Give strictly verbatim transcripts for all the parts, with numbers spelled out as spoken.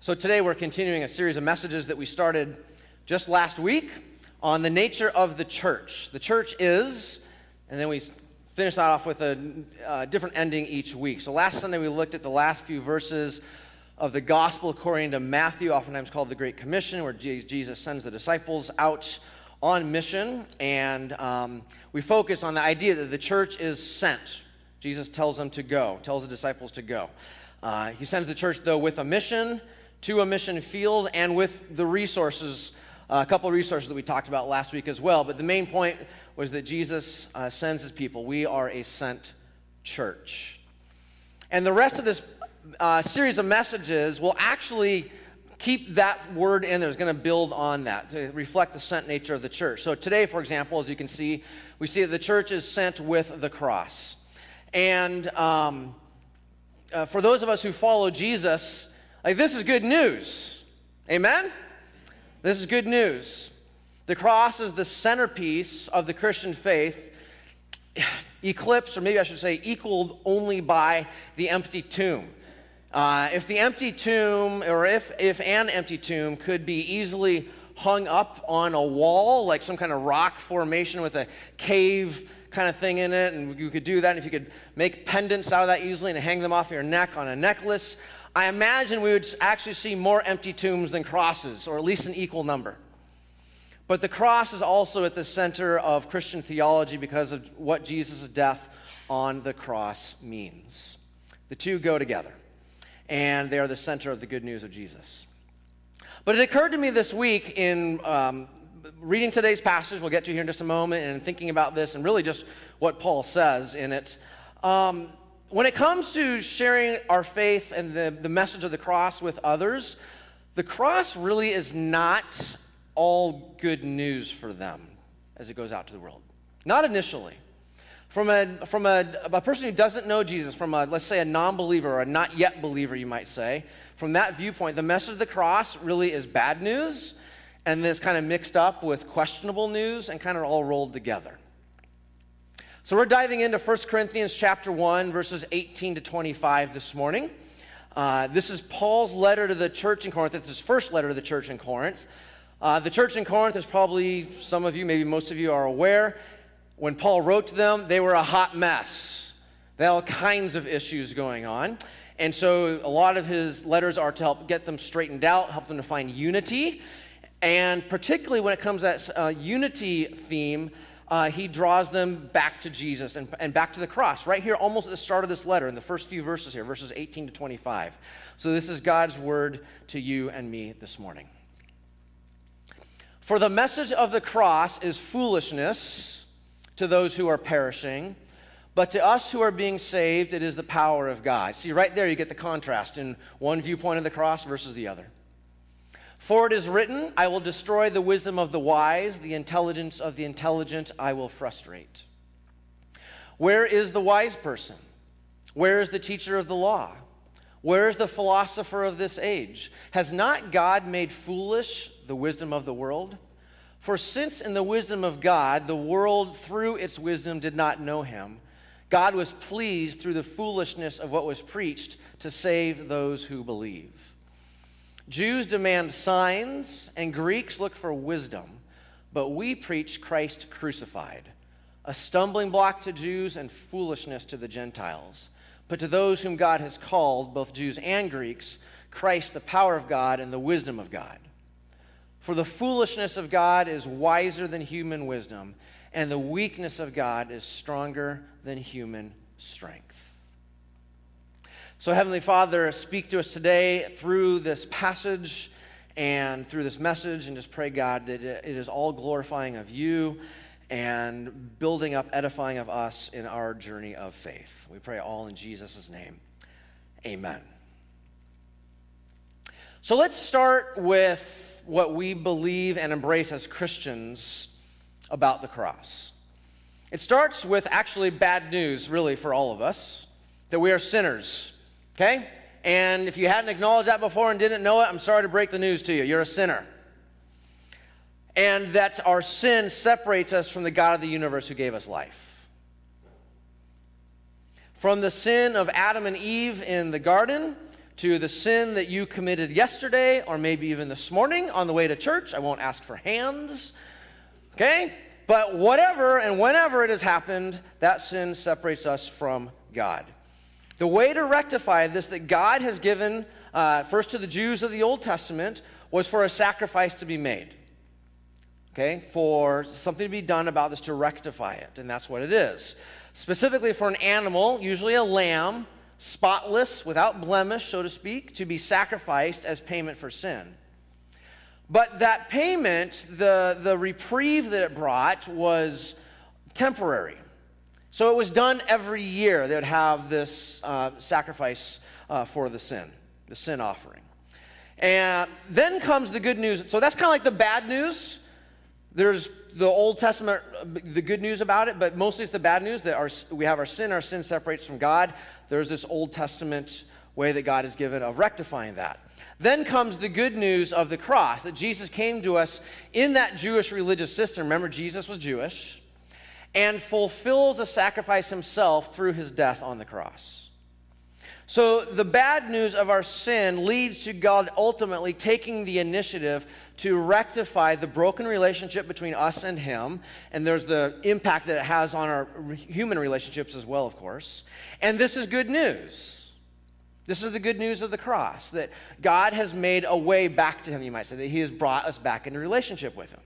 So today we're continuing a series of messages that we started just last week on the nature of the church. The church is, and then we finish that off with a uh, different ending each week. So last Sunday we looked at the last few verses of the gospel according to Matthew, oftentimes called the Great Commission, where Jesus sends the disciples out on mission. And um, we focus on the idea that the church is sent. Jesus tells them to go, tells the disciples to go. Uh, he sends the church, though, with a mission, to a mission field, and with the resources, uh, a couple of resources that we talked about last week as well. But the main point was that Jesus uh, sends his people. We are a sent church. And the rest of this uh, series of messages will actually keep that word in there. It's going to build on that to reflect the sent nature of the church. So today, for example, as you can see, we see that the church is sent with the cross. And um, uh, for those of us who follow Jesus, like, this is good news. Amen? This is good news. The cross is the centerpiece of the Christian faith, eclipsed, or maybe I should say equaled only by the empty tomb. Uh, if the empty tomb, or if, if an empty tomb could be easily hung up on a wall, like some kind of rock formation with a cave kind of thing in it, and you could do that, and if you could make pendants out of that easily and hang them off your neck on a necklace, I imagine we would actually see more empty tombs than crosses, or at least an equal number. But the cross is also at the center of Christian theology because of what Jesus' death on the cross means. The two go together, and they are the center of the good news of Jesus. But it occurred to me this week in um, reading today's passage, we'll get to here in just a moment, and thinking about this and really just what Paul says in it. Um, when it comes to sharing our faith and the, the message of the cross with others, the cross really is not all good news for them as it goes out to the world. Not initially. From a from a, a person who doesn't know Jesus, from a, let's say, a non-believer or a not yet believer, you might say, from that viewpoint, the message of the cross really is bad news, and then it's kind of mixed up with questionable news and kind of all rolled together. So we're diving into First Corinthians chapter one, verses eighteen to twenty-five this morning. Uh, this is Paul's letter to the church in Corinth. It's his first letter to the church in Corinth. Uh, the church in Corinth, as probably some of you, maybe most of you are aware, when Paul wrote to them, they were a hot mess. They had all kinds of issues going on. And so a lot of his letters are to help get them straightened out, help them to find unity. And particularly when it comes to that uh, unity theme, uh, he draws them back to Jesus and, and back to the cross. Right here, almost at the start of this letter, in the first few verses here, verses eighteen to twenty-five. So this is God's word to you and me this morning. For the message of the cross is foolishness to those who are perishing, but to us who are being saved, it is the power of God. See, right there you get the contrast in one viewpoint of the cross versus the other. For it is written, I will destroy the wisdom of the wise, the intelligence of the intelligent I will frustrate. Where is the wise person? Where is the teacher of the law? Where is the philosopher of this age? Has not God made foolish the wisdom of the world? For since in the wisdom of God, the world through its wisdom did not know him, God was pleased through the foolishness of what was preached to save those who believe. Jews demand signs, and Greeks look for wisdom, but we preach Christ crucified, a stumbling block to Jews and foolishness to the Gentiles. But to those whom God has called, both Jews and Greeks, Christ the power of God and the wisdom of God. For the foolishness of God is wiser than human wisdom, and the weakness of God is stronger than human strength. So, Heavenly Father, speak to us today through this passage and through this message, and just pray, God, that it is all glorifying of you and building up, edifying of us in our journey of faith. We pray all in Jesus' name. Amen. So let's start with what we believe and embrace as Christians about the cross. It starts with actually bad news, really, for all of us, that we are sinners. Okay? And if you hadn't acknowledged that before and didn't know it, I'm sorry to break the news to you. You're a sinner. And that our sin separates us from the God of the universe who gave us life. From the sin of Adam and Eve in the garden to the sin that you committed yesterday or maybe even this morning on the way to church. I won't ask for hands, okay? But whatever and whenever it has happened, that sin separates us from God. The way to rectify this that God has given uh, first to the Jews of the Old Testament was for a sacrifice to be made, okay? For something to be done about this to rectify it, and that's what it is. Specifically for an animal, usually a lamb, spotless, without blemish, so to speak, to be sacrificed as payment for sin. But that payment, the, the reprieve that it brought, was temporary. So it was done every year. They would have this uh, sacrifice uh, for the sin, the sin offering. And then comes the good news. So that's kind of like the bad news. There's the Old Testament, the good news about it, but mostly it's the bad news that our, we have our sin, our sin separates from God. There's this Old Testament way that God has given of rectifying that. Then comes the good news of the cross, that Jesus came to us in that Jewish religious system. Remember, Jesus was Jewish, and fulfills a sacrifice himself through his death on the cross. So the bad news of our sin leads to God ultimately taking the initiative to rectify the broken relationship between us and him. And there's the impact that it has on our human relationships as well, of course. And this is good news. This is the good news of the cross, that God has made a way back to him, you might say, that he has brought us back into relationship with him.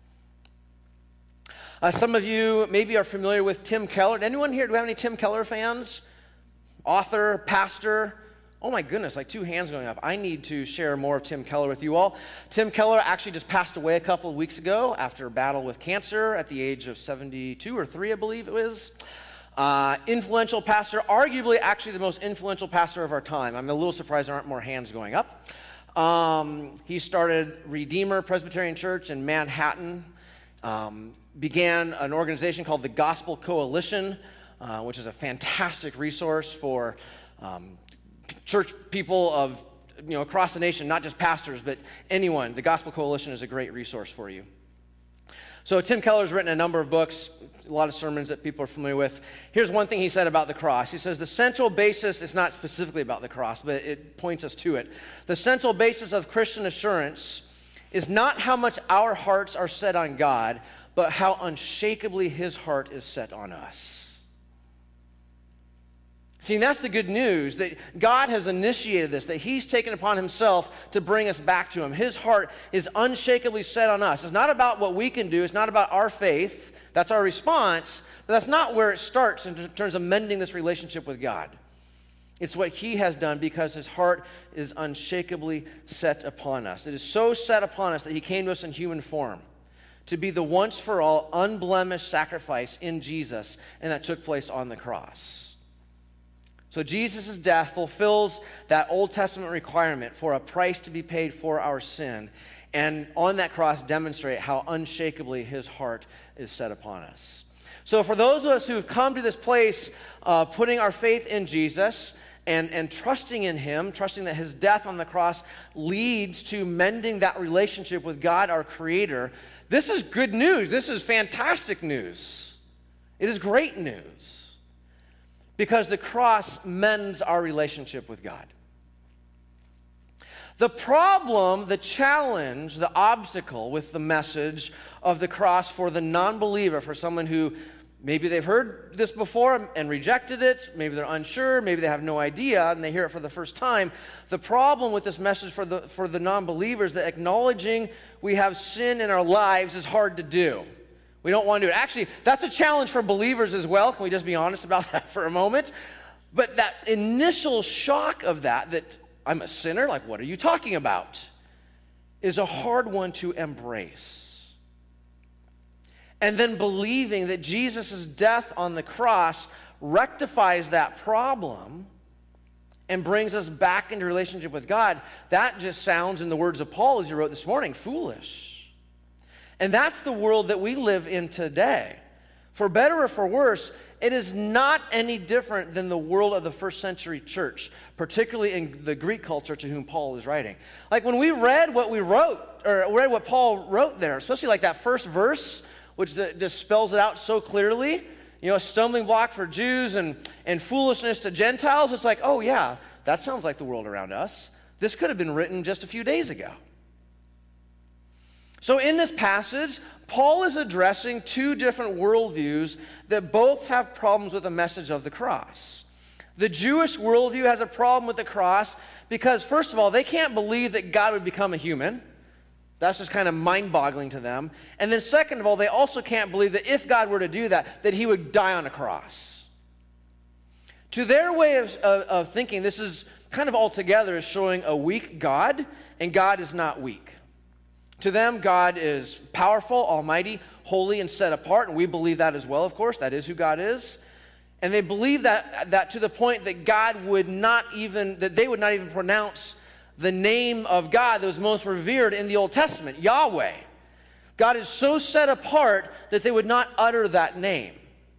Uh, some of you maybe are familiar with Tim Keller. Anyone here, do we have any Tim Keller fans? Author, pastor. Oh my goodness, like two hands going up. I need to share more of Tim Keller with you all. Tim Keller actually just passed away a couple of weeks ago after a battle with cancer at the age of seventy-two or three, I believe it was. Uh, influential pastor, arguably actually the most influential pastor of our time. I'm a little surprised there aren't more hands going up. Um, he started Redeemer Presbyterian Church in Manhattan, um, began an organization called the Gospel Coalition, Uh, which is a fantastic resource for um, church people of, you know, across the nation, not just pastors, but anyone. The Gospel Coalition is a great resource for you. So Tim Keller's written a number of books, a lot of sermons that people are familiar with. Here's one thing he said about the cross. He says, the central basis is not specifically about the cross, but it points us to it. The central basis of Christian assurance is not how much our hearts are set on God, but how unshakably his heart is set on us. See, and that's the good news, that God has initiated this, that he's taken upon himself to bring us back to him. His heart is unshakably set on us. It's not about what we can do. It's not about our faith. That's our response. But that's not where it starts in terms of mending this relationship with God. It's what he has done because his heart is unshakably set upon us. It is so set upon us that he came to us in human form to be the once-for-all, unblemished sacrifice in Jesus, and that took place on the cross. So Jesus' death fulfills that Old Testament requirement for a price to be paid for our sin, and on that cross demonstrate how unshakably his heart is set upon us. So for those of us who have come to this place uh, putting our faith in Jesus and, and trusting in him, trusting that his death on the cross leads to mending that relationship with God, our Creator, this is good news. This is fantastic news. It is great news. Because the cross mends our relationship with God. The problem, the challenge, the obstacle with the message of the cross for the non-believer, for someone who maybe they've heard this before and rejected it, maybe they're unsure, maybe they have no idea and they hear it for the first time. The problem with this message for the, for the non-believers, that acknowledging we have sin in our lives is hard to do. We don't want to do it. Actually, that's a challenge for believers as well. Can we just be honest about that for a moment? But that initial shock of that, that I'm a sinner, like what are you talking about, is a hard one to embrace. And then believing that Jesus' death on the cross rectifies that problem and brings us back into relationship with God, that just sounds, in the words of Paul as he wrote this morning, foolish. And that's the world that we live in today. For better or for worse, it is not any different than the world of the first century church, particularly in the Greek culture to whom Paul is writing. Like when we read what we wrote, or read what Paul wrote there, especially like that first verse, which just spells it out so clearly, you know, a stumbling block for Jews and, and foolishness to Gentiles, it's like, oh yeah, that sounds like the world around us. This could have been written just a few days ago. So in this passage, Paul is addressing two different worldviews that both have problems with the message of the cross. The Jewish worldview has a problem with the cross because, first of all, they can't believe that God would become a human. That's just kind of mind-boggling to them. And then second of all, they also can't believe that if God were to do that, that he would die on a cross. To their way of, of, of thinking, this is kind of altogether is showing a weak God, and God is not weak. To them, God is powerful, almighty, holy, and set apart, and we believe that as well, of course. That is who God is. And they believe that, that to the point that God would not even, that they would not even pronounce the name of God that was most revered in the Old Testament, Yahweh. God is so set apart that they would not utter that name.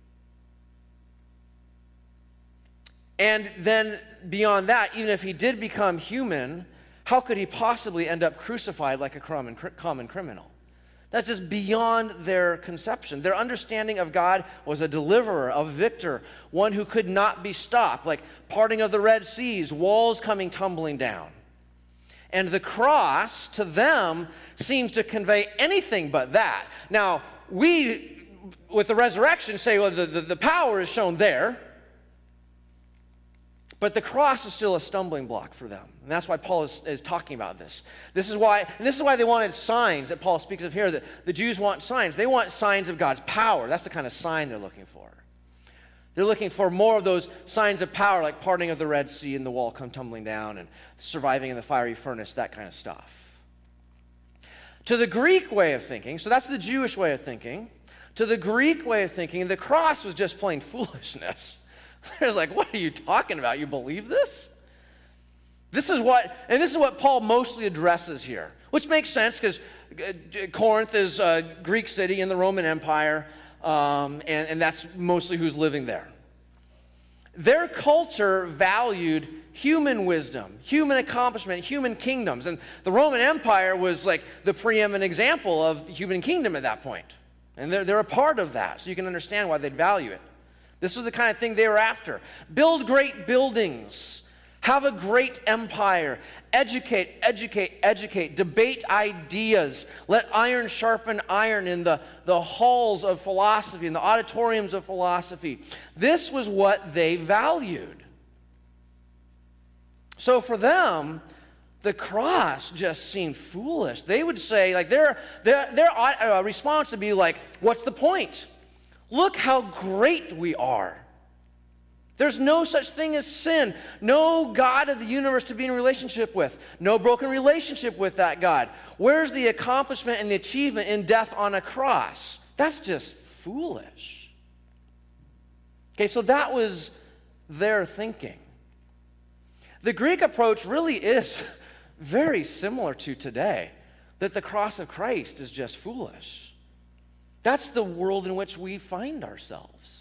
And then beyond that, even if he did become human, how could he possibly end up crucified like a common, common criminal? That's just beyond their conception. Their understanding of God was a deliverer, a victor, one who could not be stopped, like parting of the Red Seas, walls coming tumbling down. And the cross, to them, seems to convey anything but that. Now, we, with the resurrection, say, well, the, the, the power is shown there. But the cross is still a stumbling block for them. And that's why Paul is, is talking about this. This is why, and this is why they wanted signs that Paul speaks of here, that the Jews want signs. They want signs of God's power. That's the kind of sign they're looking for. They're looking for more of those signs of power, like parting of the Red Sea and the wall come tumbling down and surviving in the fiery furnace, that kind of stuff. To the Greek way of thinking, so that's the Jewish way of thinking, to the Greek way of thinking, the cross was just plain foolishness. They're like, what are you talking about? You believe this? This is what, and this is what Paul mostly addresses here, which makes sense because Corinth is a Greek city in the Roman Empire, um, and, and that's mostly who's living there. Their culture valued human wisdom, human accomplishment, human kingdoms, and the Roman Empire was like the preeminent example of human kingdom at that point. And they're, they're a part of that, so you can understand why they'd value it. This was the kind of thing they were after. Build great buildings. Have a great empire. Educate, educate, educate. Debate ideas. Let iron sharpen iron in the, the halls of philosophy, in the auditoriums of philosophy. This was what they valued. So for them, the cross just seemed foolish. They would say, like, their, their, their uh, response would be like, what's the point? Look how great we are. There's no such thing as sin. No God of the universe to be in a relationship with. No broken relationship with that God. Where's the accomplishment and the achievement in death on a cross? That's just foolish. Okay, so that was their thinking. The Greek approach really is very similar to today, that the cross of Christ is just foolish. That's the world in which we find ourselves.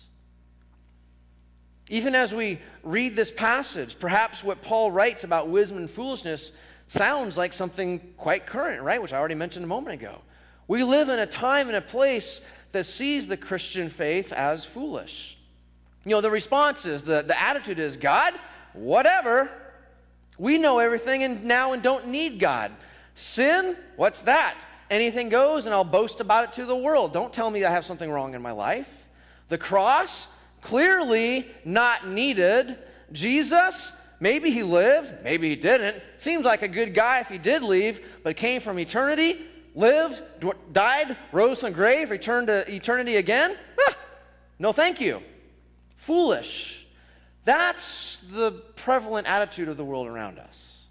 Even as we read this passage, perhaps what Paul writes about wisdom and foolishness sounds like something quite current, right? Which I already mentioned a moment ago. We live in a time and a place that sees the Christian faith as foolish. You know, the response is, the, the attitude is, God, whatever. We know everything and now and don't need God. Sin, what's that? Anything goes and I'll boast about it to the world. Don't tell me I have something wrong in my life. The cross, clearly not needed. Jesus, maybe he lived, maybe he didn't. Seems like a good guy if he did leave, but came from eternity, lived, died, rose from the grave, returned to eternity again. Ah, no thank you. Foolish. That's the prevalent attitude of the world around us.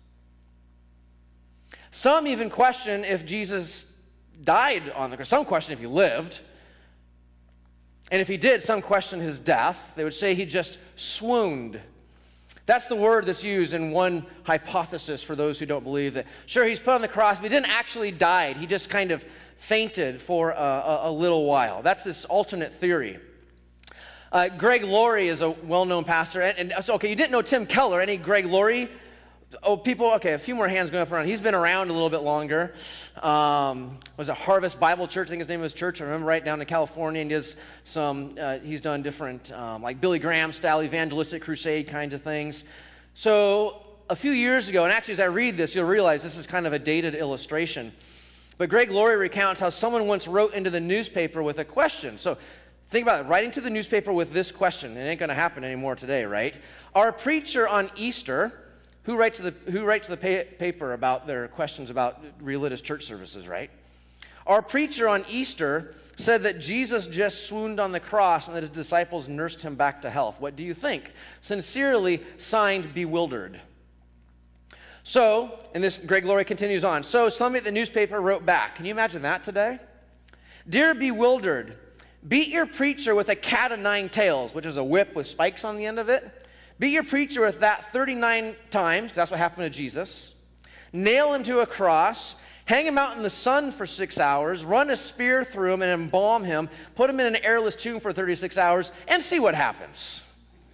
Some even question if Jesus died on the cross. Some question if he lived. And if he did, some question his death. They would say he just swooned. That's the word that's used in one hypothesis for those who don't believe that, sure, he's put on the cross, but he didn't actually die. He just kind of fainted for a, a, a little while. That's this alternate theory. Uh, Greg Laurie is a well-known pastor. And, and so, okay, you didn't know Tim Keller. Any Greg Laurie? Oh, people, okay, a few more hands going up around. He's been around a little bit longer. Um, was a Harvest Bible Church, I think his name was church. I remember right down in California, and he does some, uh, he's done different, um, like Billy Graham style evangelistic crusade kinds of things. So a few years ago, and actually as I read this, you'll realize this is kind of a dated illustration, but Greg Laurie recounts how someone once wrote into the newspaper with a question. So think about it, writing to the newspaper with this question. It ain't going to happen anymore today, right? Our preacher on Easter, who writes the, who writes the pa- paper about their questions about religious church services, right? Our preacher on Easter said that Jesus just swooned on the cross and that his disciples nursed him back to health. What do you think? Sincerely, signed, Bewildered. So, and this Greg Laurie continues on, so somebody at the newspaper wrote back. Can you imagine that today? Dear Bewildered, beat your preacher with a cat of nine tails, which is a whip with spikes on the end of it. Beat your preacher with that thirty-nine times, that's what happened to Jesus. Nail him to a cross, hang him out in the sun for six hours, run a spear through him and embalm him, put him in an airless tomb for thirty-six hours, and see what happens.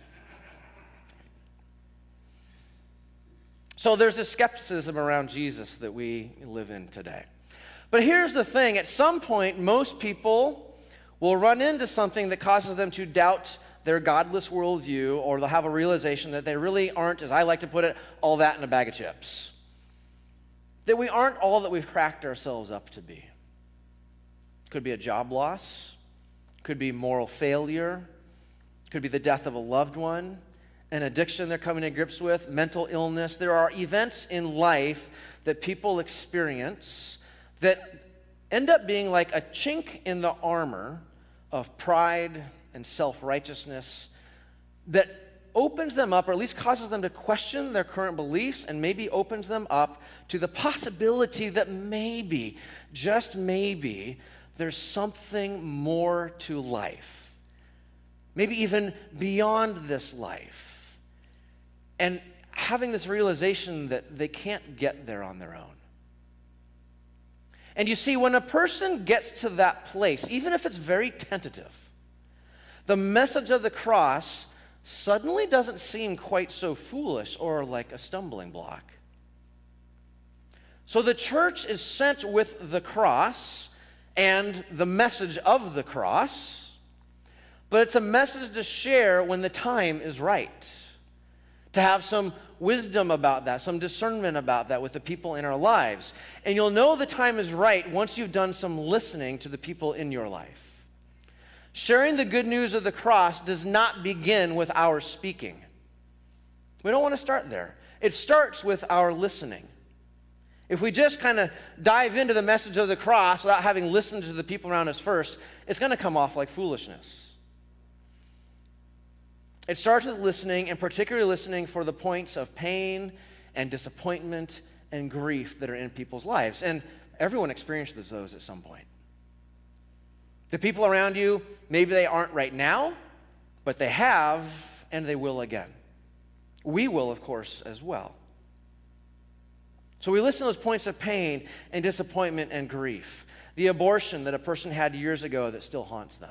So there's a skepticism around Jesus that we live in today. But here's the thing, at some point, most people will run into something that causes them to doubt their godless worldview, or they'll have a realization that they really aren't, as I like to put it, all that in a bag of chips. That we aren't all that we've cracked ourselves up to be. Could be a job loss, could be moral failure, could be the death of a loved one, an addiction they're coming to grips with, mental illness. There are events in life that people experience that end up being like a chink in the armor of pride and self-righteousness that opens them up, or at least causes them to question their current beliefs, and maybe opens them up to the possibility that maybe, just maybe, there's something more to life. Maybe even beyond this life. And having this realization that they can't get there on their own. And you see, when a person gets to that place, even if it's very tentative, the message of the cross suddenly doesn't seem quite so foolish or like a stumbling block. So the church is sent with the cross and the message of the cross, but it's a message to share when the time is right. To have some wisdom about that, some discernment about that with the people in our lives. And you'll know the time is right once you've done some listening to the people in your life. Sharing the good news of the cross does not begin with our speaking. We don't want to start there. It starts with our listening. If we just kind of dive into the message of the cross without having listened to the people around us first, it's going to come off like foolishness. It starts with listening, and particularly listening for the points of pain and disappointment and grief that are in people's lives. And everyone experiences those at some point. The people around you, maybe they aren't right now, but they have, and they will again. We will, of course, as well. So we listen to those points of pain and disappointment and grief. The abortion that a person had years ago that still haunts them.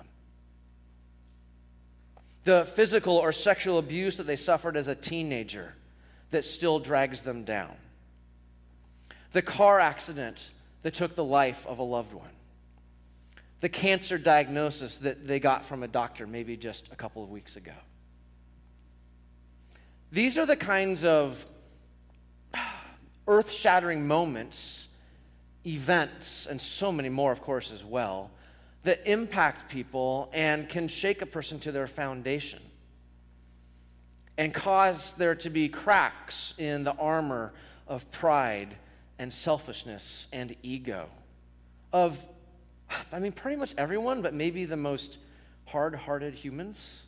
The physical or sexual abuse that they suffered as a teenager that still drags them down. The car accident that took the life of a loved one. The cancer diagnosis that they got from a doctor maybe just a couple of weeks ago. These are the kinds of earth-shattering moments, events, and so many more, of course, as well, that impact people and can shake a person to their foundation and cause there to be cracks in the armor of pride and selfishness and ego of, I mean, pretty much everyone, but maybe the most hard-hearted humans.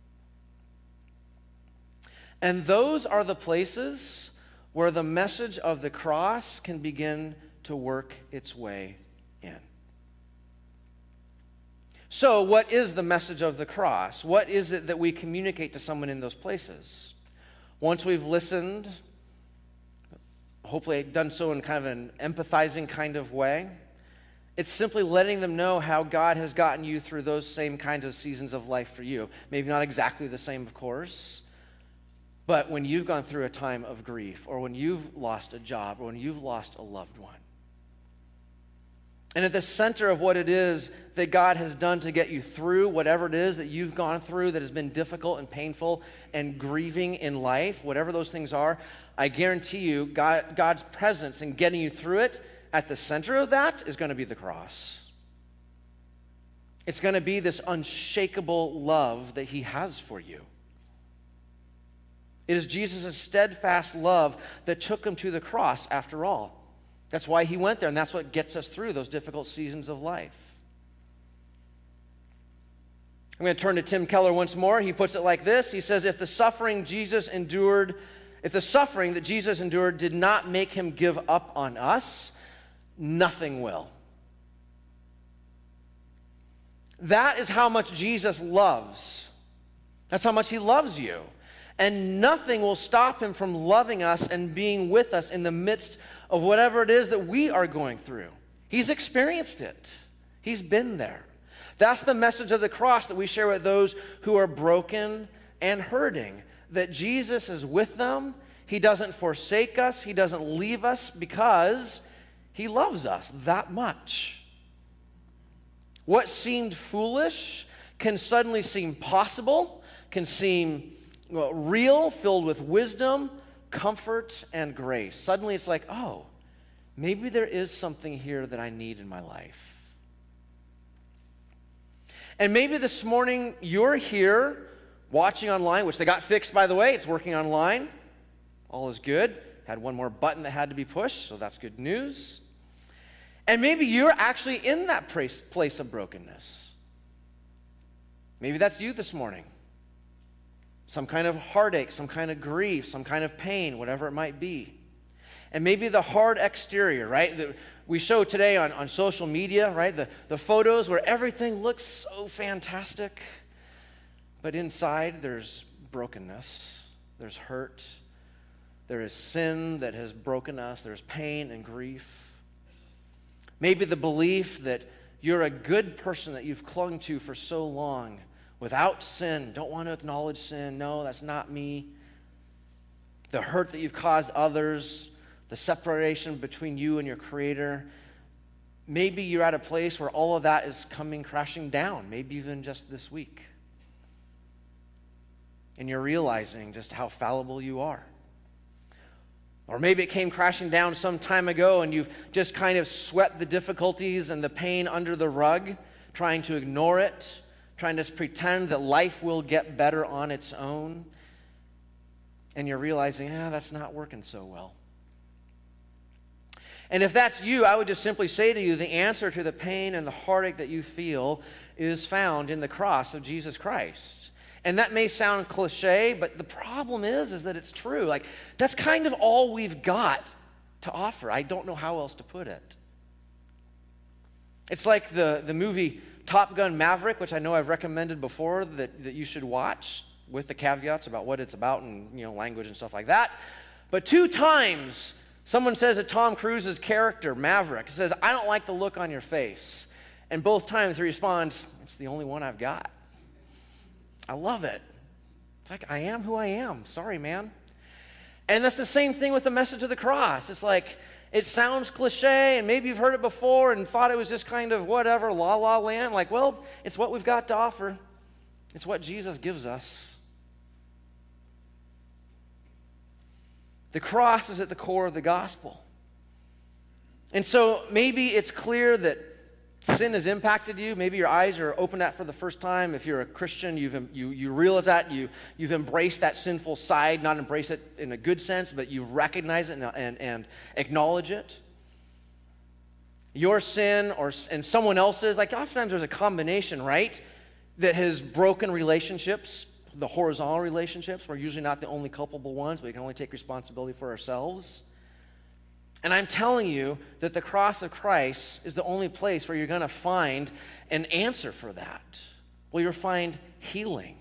And those are the places where the message of the cross can begin to work its way in. So, what is the message of the cross? What is it that we communicate to someone in those places? Once we've listened, hopefully done so in kind of an empathizing kind of way, it's simply letting them know how God has gotten you through those same kinds of seasons of life for you. Maybe not exactly the same, of course, but when you've gone through a time of grief, or when you've lost a job, or when you've lost a loved one. And at the center of what it is that God has done to get you through whatever it is that you've gone through that has been difficult and painful and grieving in life, whatever those things are, I guarantee you God, God's presence in getting you through it, at the center of that is going to be the cross. It's going to be this unshakable love that he has for you. It is Jesus' steadfast love that took him to the cross after all. That's why he went there, and that's what gets us through those difficult seasons of life. I'm going to turn to Tim Keller once more. He puts it like this. He says, if the suffering Jesus endured, if the suffering that Jesus endured did not make him give up on us, nothing will. That is how much Jesus loves. That's how much he loves you. And nothing will stop him from loving us and being with us in the midst of whatever it is that we are going through. He's experienced it. He's been there. That's the message of the cross that we share with those who are broken and hurting, that Jesus is with them. He doesn't forsake us. He doesn't leave us because he loves us that much. What seemed foolish can suddenly seem possible, can seem well, real, filled with wisdom, comfort, and grace. Suddenly it's like, oh, maybe there is something here that I need in my life. And maybe this morning you're here watching online, which they got fixed, by the way. It's working online. All is good. Had one more button that had to be pushed, so that's good news. And maybe you're actually in that place, place of brokenness. Maybe that's you this morning. Some kind of heartache, some kind of grief, some kind of pain, whatever it might be. And maybe the hard exterior, right? That we show today on, on social media, right? The, the photos where everything looks so fantastic, but inside there's brokenness, there's hurt, there is sin that has broken us, there's pain and grief. Maybe the belief that you're a good person that you've clung to for so long without sin, don't want to acknowledge sin, no, that's not me. The hurt that you've caused others, the separation between you and your Creator. Maybe you're at a place where all of that is coming crashing down, maybe even just this week. And you're realizing just how fallible you are. Or maybe it came crashing down some time ago and you've just kind of swept the difficulties and the pain under the rug, trying to ignore it, trying to pretend that life will get better on its own. And you're realizing, ah, that's not working so well. And if that's you, I would just simply say to you, the answer to the pain and the heartache that you feel is found in the cross of Jesus Christ. And that may sound cliche, but the problem is, is that it's true. Like, that's kind of all we've got to offer. I don't know how else to put it. It's like the, the movie Top Gun Maverick, which I know I've recommended before that, that you should watch, with the caveats about what it's about and, you know, language and stuff like that. But two times, someone says to Tom Cruise's character, Maverick, says, I don't like the look on your face. And both times he responds, it's the only one I've got. I love it. It's like, I am who I am. Sorry, man. And that's the same thing with the message of the cross. It's like, it sounds cliche, and maybe you've heard it before and thought it was just kind of whatever, la la land. Like, well, it's what we've got to offer. It's what Jesus gives us. The cross is at the core of the gospel. And so maybe it's clear that sin has impacted you. Maybe your eyes are open to that for the first time. If you're a Christian, you've, you, you realize that. You, you've embraced that sinful side, not embrace it in a good sense, but you recognize it and, and, and acknowledge it. Your sin or and someone else's, like oftentimes there's a combination, right, that has broken relationships, the horizontal relationships. We're usually not the only culpable ones, but we can only take responsibility for ourselves. And I'm telling you that the cross of Christ is the only place where you're going to find an answer for that. Well, you'll find healing.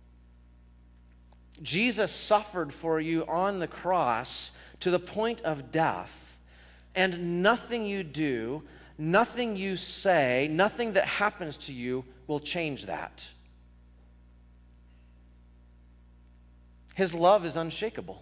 Jesus suffered for you on the cross to the point of death, and nothing you do, nothing you say, nothing that happens to you will change that. His love is unshakable.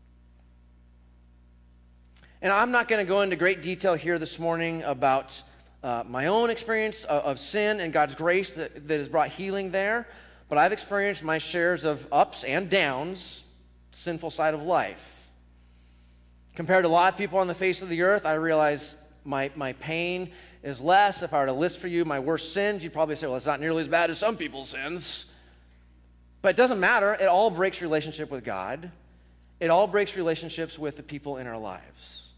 And I'm not going to go into great detail here this morning about uh, my own experience of, of sin and God's grace that, that has brought healing there, but I've experienced my shares of ups and downs, sinful side of life. Compared to a lot of people on the face of the earth, I realize my, my pain is less. If I were to list for you my worst sins, you'd probably say, well, it's not nearly as bad as some people's sins. But it doesn't matter. It all breaks relationship with God. It all breaks relationships with the people in our lives.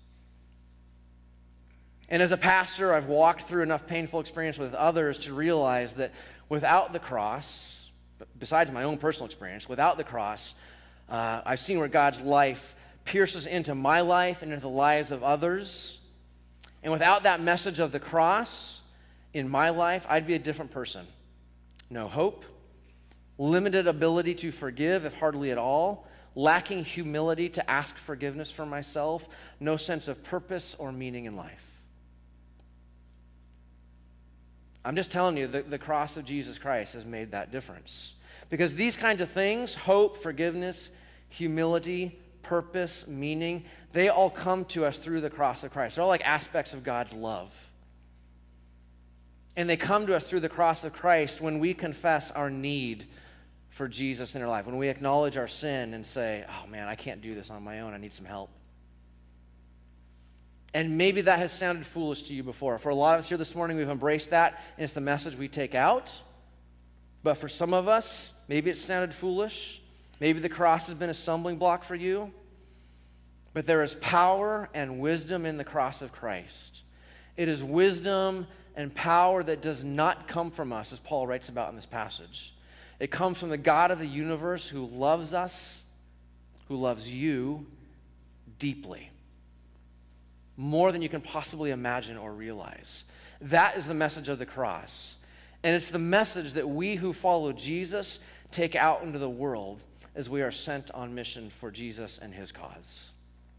And as a pastor, I've walked through enough painful experience with others to realize that without the cross, besides my own personal experience, without the cross, uh, I've seen where God's life pierces into my life and into the lives of others. And without that message of the cross in my life, I'd be a different person. No hope, limited ability to forgive, if hardly at all, lacking humility to ask forgiveness for myself, no sense of purpose or meaning in life. I'm just telling you, the, the cross of Jesus Christ has made that difference. Because these kinds of things, hope, forgiveness, humility, purpose, meaning, they all come to us through the cross of Christ. They're all like aspects of God's love. And they come to us through the cross of Christ when we confess our need for Jesus in our life, when we acknowledge our sin and say, oh man, I can't do this on my own, I need some help. And maybe that has sounded foolish to you before. For a lot of us here this morning, we've embraced that, and it's the message we take out. But for some of us, maybe it sounded foolish. Maybe the cross has been a stumbling block for you. But there is power and wisdom in the cross of Christ. It is wisdom and power that does not come from us, as Paul writes about in this passage. It comes from the God of the universe who loves us, who loves you deeply, more than you can possibly imagine or realize. That is the message of the cross. And it's the message that we who follow Jesus take out into the world as we are sent on mission for Jesus and his cause.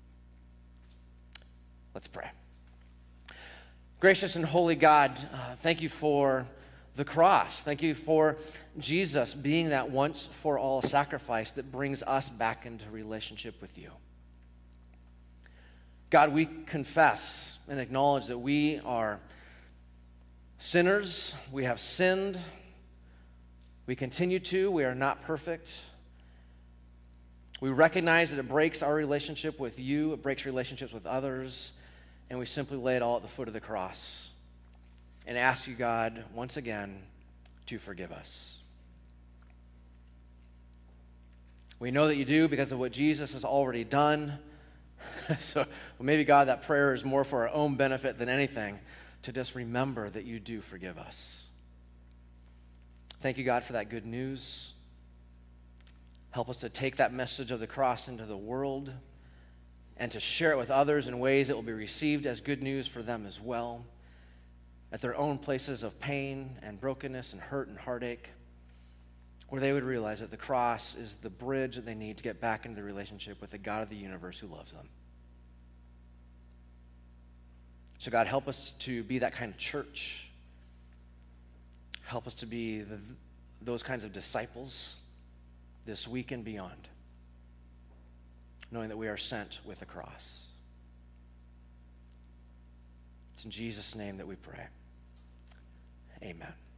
Let's pray. Gracious and holy God, uh, thank you for the cross. Thank you for Jesus being that once for all sacrifice that brings us back into relationship with you. God, we confess and acknowledge that we are sinners. We have sinned. We continue to. We are not perfect. We recognize that it breaks our relationship with you. It breaks relationships with others. And we simply lay it all at the foot of the cross and ask you, God, once again, to forgive us. We know that you do because of what Jesus has already done. So well, maybe, God, that prayer is more for our own benefit than anything, to just remember that you do forgive us. Thank you, God, for that good news. Help us to take that message of the cross into the world and to share it with others in ways that will be received as good news for them as well, at their own places of pain and brokenness and hurt and heartache, where they would realize that the cross is the bridge that they need to get back into the relationship with the God of the universe who loves them. So God, help us to be that kind of church. Help us to be the, those kinds of disciples this week and beyond, knowing that we are sent with a cross. It's in Jesus' name that we pray. Amen.